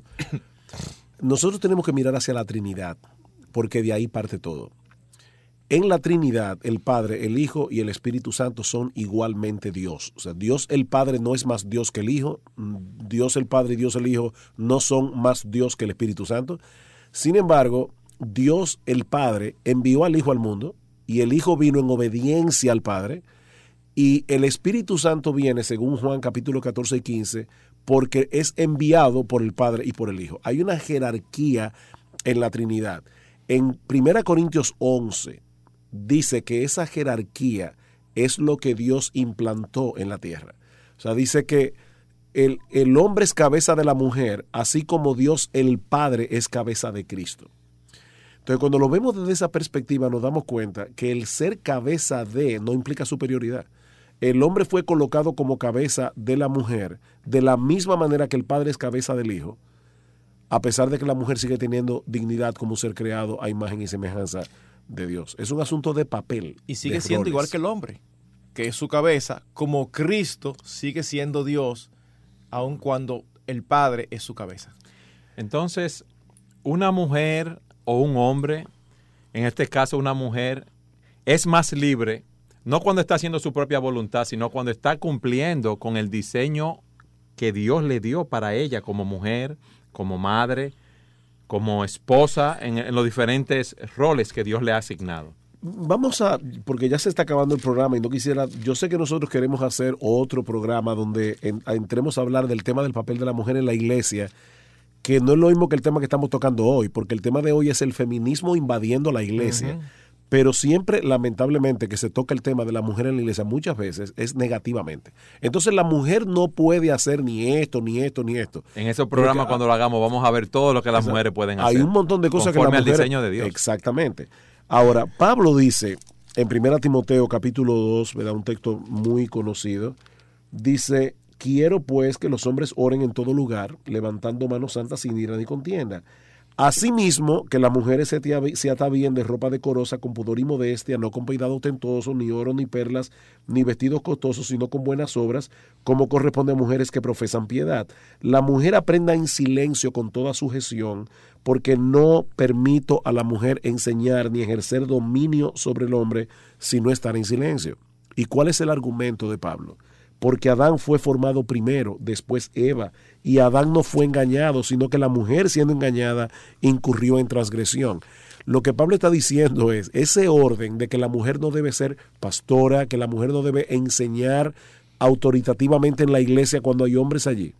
nosotros tenemos que mirar hacia la Trinidad, porque de ahí parte todo. En la Trinidad, el Padre, el Hijo y el Espíritu Santo son igualmente Dios. O sea, Dios el Padre no es más Dios que el Hijo. Dios el Padre y Dios el Hijo no son más Dios que el Espíritu Santo. Sin embargo, Dios el Padre envió al Hijo al mundo y el Hijo vino en obediencia al Padre. Y el Espíritu Santo viene, según Juan capítulo 14 y 15, porque es enviado por el Padre y por el Hijo. Hay una jerarquía en la Trinidad. En 1 Corintios 11 dice que esa jerarquía es lo que Dios implantó en la tierra. O sea, dice que el hombre es cabeza de la mujer, así como Dios el Padre es cabeza de Cristo. Entonces, cuando lo vemos desde esa perspectiva, nos damos cuenta que el ser cabeza de no implica superioridad. el hombre fue colocado como cabeza de la mujer, de la misma manera que el padre es cabeza del hijo, a pesar de que la mujer sigue teniendo dignidad como un ser creado a imagen y semejanza de Dios. Es un asunto de papel. Y sigue de siendo roles. igual que el hombre, que es su cabeza, como Cristo sigue siendo Dios, aun cuando el Padre es su cabeza. Entonces, una mujer o un hombre, en este caso una mujer, es más libre, no cuando está haciendo su propia voluntad, sino cuando está cumpliendo con el diseño que Dios le dio para ella como mujer, como madre, como esposa, en los diferentes roles que Dios le ha asignado. Vamos a, porque ya se está acabando el programa y no quisiera, yo sé que nosotros queremos hacer otro programa donde entremos a hablar del tema del papel de la mujer en la iglesia, que no es lo mismo que el tema que estamos tocando hoy, porque el tema de hoy es el feminismo invadiendo la iglesia. Uh-huh. Pero siempre, lamentablemente, que se toca el tema de la mujer en la iglesia muchas veces es negativamente. Entonces la mujer no puede hacer ni esto, ni esto, ni esto. En esos programas cuando lo hagamos vamos a ver todo lo que las mujeres pueden hacer. Hay un montón de cosas que la mujer... al diseño de Dios. Exactamente. Ahora, Pablo dice en 1 Timoteo capítulo 2, ¿verdad? Un texto muy conocido, dice, quiero pues que los hombres oren en todo lugar, levantando manos santas sin ira ni contienda. Asimismo, que las mujeres se atavíen de ropa decorosa, con pudor y modestia, no con peinado ostentoso, ni oro, ni perlas, ni vestidos costosos, sino con buenas obras, como corresponde a mujeres que profesan piedad. La mujer aprenda en silencio con toda sujeción, porque no permito a la mujer enseñar ni ejercer dominio sobre el hombre, sino estar en silencio. ¿Y cuál es el argumento de Pablo? Porque Adán fue formado primero, después Eva, y Adán no fue engañado, sino que la mujer, siendo engañada, incurrió en transgresión. Lo que Pablo está diciendo es ese orden de que la mujer no debe ser pastora, que la mujer no debe enseñar autoritativamente en la iglesia cuando hay hombres allí.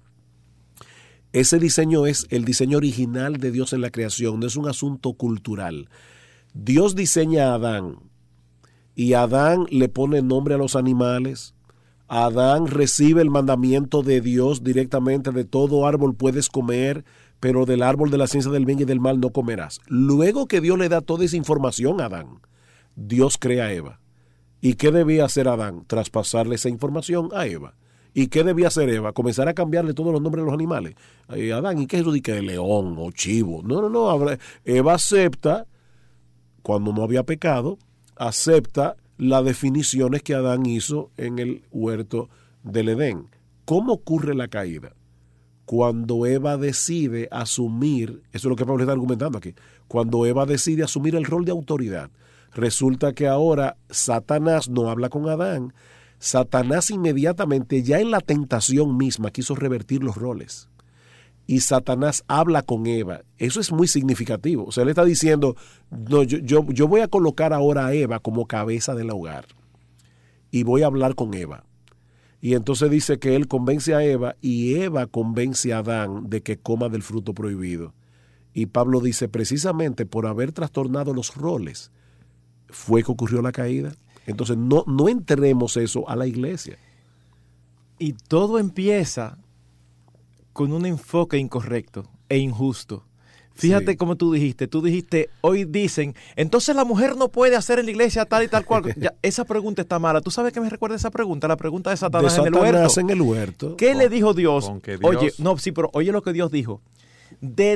Ese diseño es el diseño original de Dios en la creación, no es un asunto cultural. Dios diseña a Adán, y Adán le pone nombre a los animales. Adán recibe el mandamiento de Dios directamente: de todo árbol puedes comer, pero del árbol de la ciencia del bien y del mal no comerás. Luego que Dios le da toda esa información a Adán, Dios crea a Eva. ¿Y qué debía hacer Adán? Traspasarle esa información a Eva. ¿Y qué debía hacer Eva? Comenzar a cambiarle todos los nombres de los animales. Adán, ¿y qué es eso de que león o chivo? No. Eva acepta, cuando no había pecado, acepta las definiciones que Adán hizo en el huerto del Edén. ¿Cómo ocurre la caída? Cuando Eva decide asumir, eso es lo que Pablo está argumentando aquí, cuando Eva decide asumir el rol de autoridad, resulta que ahora Satanás no habla con Adán. Satanás inmediatamente, ya en la tentación misma, quiso revertir los roles. Y Satanás habla con Eva. Eso es muy significativo. O sea, él está diciendo, no, yo voy a colocar ahora a Eva como cabeza del hogar. Y voy a hablar con Eva. Y entonces dice que él convence a Eva y Eva convence a Adán de que coma del fruto prohibido. Y Pablo dice, precisamente por haber trastornado los roles, fue que ocurrió la caída. Entonces no entremos eso a la iglesia. Y todo empieza con un enfoque incorrecto e injusto. Fíjate cómo tú dijiste, hoy dicen, entonces la mujer no puede hacer en la iglesia tal y tal cual. Ya, esa pregunta está mala. ¿Tú sabes qué me recuerda esa pregunta? La pregunta de Satanás, en el huerto. ¿Qué le dijo Dios? Oye, no, sí, pero oye lo que Dios dijo. De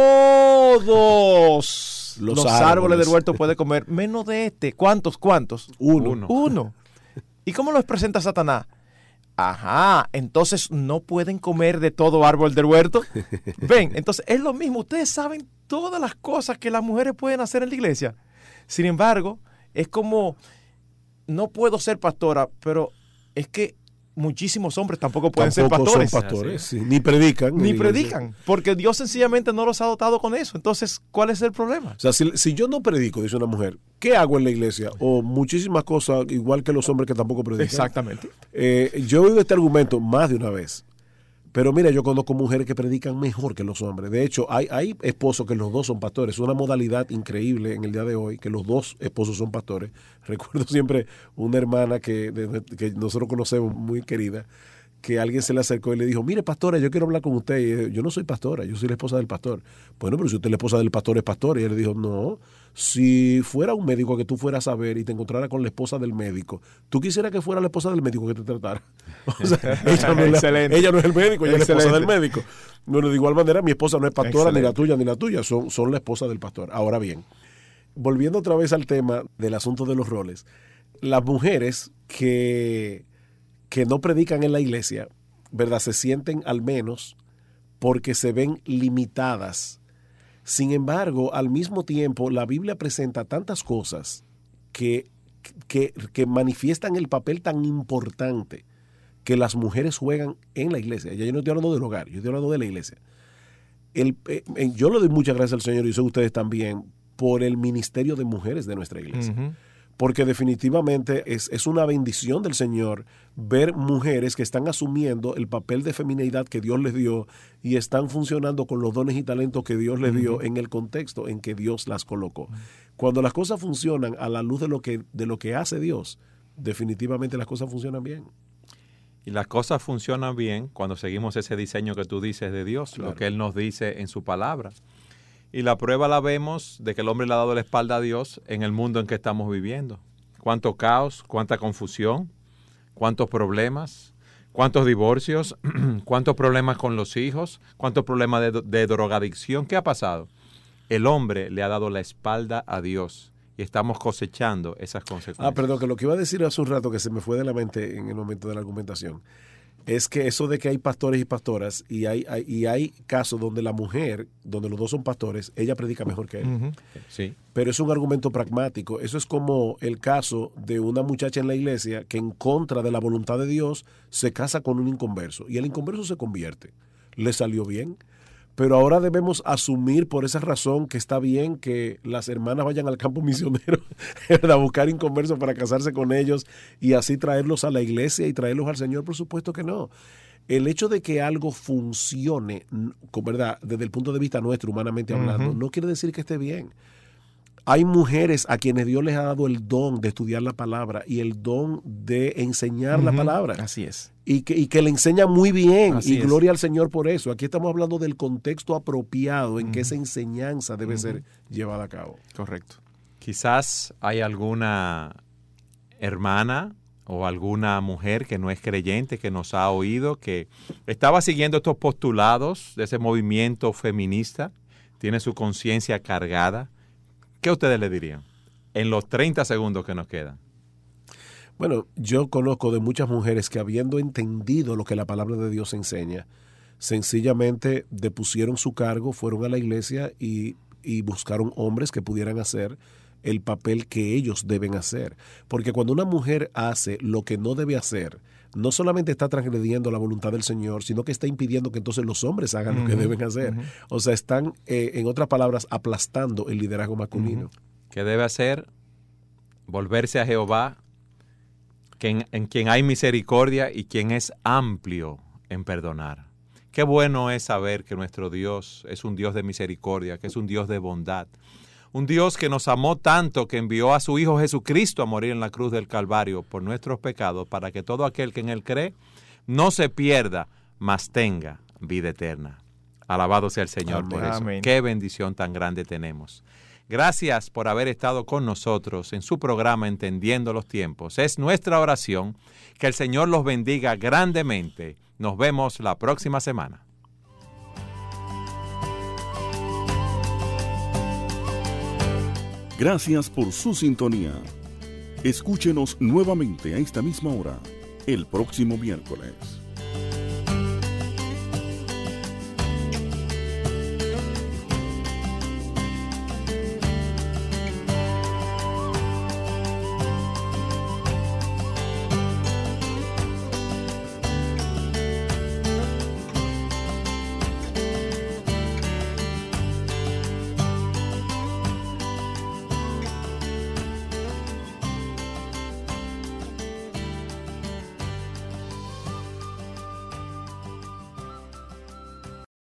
todos los árboles del huerto puede comer, menos de este. ¿Cuántos? Uno. ¿Y cómo los presenta Satanás? Ajá, entonces no pueden comer de todo árbol del huerto. Ven, entonces es lo mismo. Ustedes saben todas las cosas que las mujeres pueden hacer en la iglesia. Sin embargo, es como, no puedo ser pastora, pero es que muchísimos hombres tampoco pueden ser pastores. Son pastores, sí. Ni predican. Porque Dios sencillamente no los ha dotado con eso. Entonces, ¿cuál es el problema? O sea, si yo no predico, dice una mujer, ¿qué hago en la iglesia? O muchísimas cosas, igual que los hombres que tampoco predican. Exactamente. Yo he oído este argumento más de una vez. Pero mira, yo conozco mujeres que predican mejor que los hombres. De hecho, hay esposos que los dos son pastores. Es una modalidad increíble en el día de hoy, que los dos esposos son pastores. Recuerdo siempre una hermana que nosotros conocemos, muy querida, que alguien se le acercó y le dijo, mire, pastora, yo quiero hablar con usted. Y yo no soy pastora, yo soy la esposa del pastor. Bueno, pero si usted es la esposa del pastor, es pastor. Y él le dijo, no, si fuera un médico que tú fueras a ver y te encontrara con la esposa del médico, ¿tú quisieras que fuera la esposa del médico que te tratara? O sea, ella no es el médico, ella es la esposa del médico. Bueno, de igual manera, mi esposa no es pastora, ni la tuya, son la esposa del pastor. Ahora bien, volviendo otra vez al tema del asunto de los roles, las mujeres que no predican en la iglesia, ¿verdad? Se sienten al menos porque se ven limitadas. Sin embargo, al mismo tiempo, la Biblia presenta tantas cosas que manifiestan el papel tan importante que las mujeres juegan en la iglesia. Ya yo no estoy hablando del hogar, yo estoy hablando de la iglesia. Yo le doy muchas gracias al Señor, y sé ustedes también, por el ministerio de mujeres de nuestra iglesia. Uh-huh. Porque definitivamente es una bendición del Señor ver mujeres que están asumiendo el papel de femineidad que Dios les dio y están funcionando con los dones y talentos que Dios les dio en el contexto en que Dios las colocó. Cuando las cosas funcionan a la luz de lo que hace Dios, definitivamente las cosas funcionan bien. Y las cosas funcionan bien cuando seguimos ese diseño que tú dices de Dios, claro, lo que Él nos dice en su palabra. Y la prueba la vemos de que el hombre le ha dado la espalda a Dios en el mundo en que estamos viviendo. Cuánto caos, cuánta confusión, cuántos problemas, cuántos divorcios, cuántos problemas con los hijos, cuántos problemas de drogadicción. ¿Qué ha pasado? El hombre le ha dado la espalda a Dios y estamos cosechando esas consecuencias. Perdón, que lo que iba a decir hace un rato que se me fue de la mente en el momento de la argumentación, es que eso de que hay pastores y pastoras y hay casos donde la mujer, donde los dos son pastores, ella predica mejor que él. Uh-huh. Sí. Pero es un argumento pragmático. Eso es como el caso de una muchacha en la iglesia que en contra de la voluntad de Dios se casa con un inconverso y el inconverso se convierte. Le salió bien. Pero ahora debemos asumir por esa razón que está bien que las hermanas vayan al campo misionero a buscar inconversos para casarse con ellos y así traerlos a la iglesia y traerlos al Señor. Por supuesto que no. El hecho de que algo funcione, ¿verdad?, desde el punto de vista nuestro, humanamente hablando, no quiere decir que esté bien. Hay mujeres a quienes Dios les ha dado el don de estudiar la palabra y el don de enseñar la palabra. Así es. Y que le enseñan muy bien. Así y gloria al Señor por eso. Aquí estamos hablando del contexto apropiado en que esa enseñanza debe ser llevada a cabo. Correcto. Quizás hay alguna hermana o alguna mujer que no es creyente, que nos ha oído, que estaba siguiendo estos postulados de ese movimiento feminista, tiene su conciencia cargada. ¿Qué ustedes le dirían en los 30 segundos que nos quedan? Bueno, yo conozco de muchas mujeres que habiendo entendido lo que la palabra de Dios enseña, sencillamente depusieron su cargo, fueron a la iglesia y buscaron hombres que pudieran hacer el papel que ellos deben hacer. Porque cuando una mujer hace lo que no debe hacer, no solamente está transgrediendo la voluntad del Señor, sino que está impidiendo que entonces los hombres hagan lo que deben hacer. O sea, están, en otras palabras, aplastando el liderazgo masculino. ¿Qué debe hacer? Volverse a Jehová, en quien hay misericordia y quien es amplio en perdonar. Qué bueno es saber que nuestro Dios es un Dios de misericordia, que es un Dios de bondad. Un Dios que nos amó tanto que envió a su Hijo Jesucristo a morir en la cruz del Calvario por nuestros pecados, para que todo aquel que en Él cree no se pierda, mas tenga vida eterna. Alabado sea el Señor. Amén. Por eso. Amén. Qué bendición tan grande tenemos. Gracias por haber estado con nosotros en su programa Entendiendo los Tiempos. Es nuestra oración que el Señor los bendiga grandemente. Nos vemos la próxima semana. Gracias por su sintonía. Escúchenos nuevamente a esta misma hora, el próximo miércoles.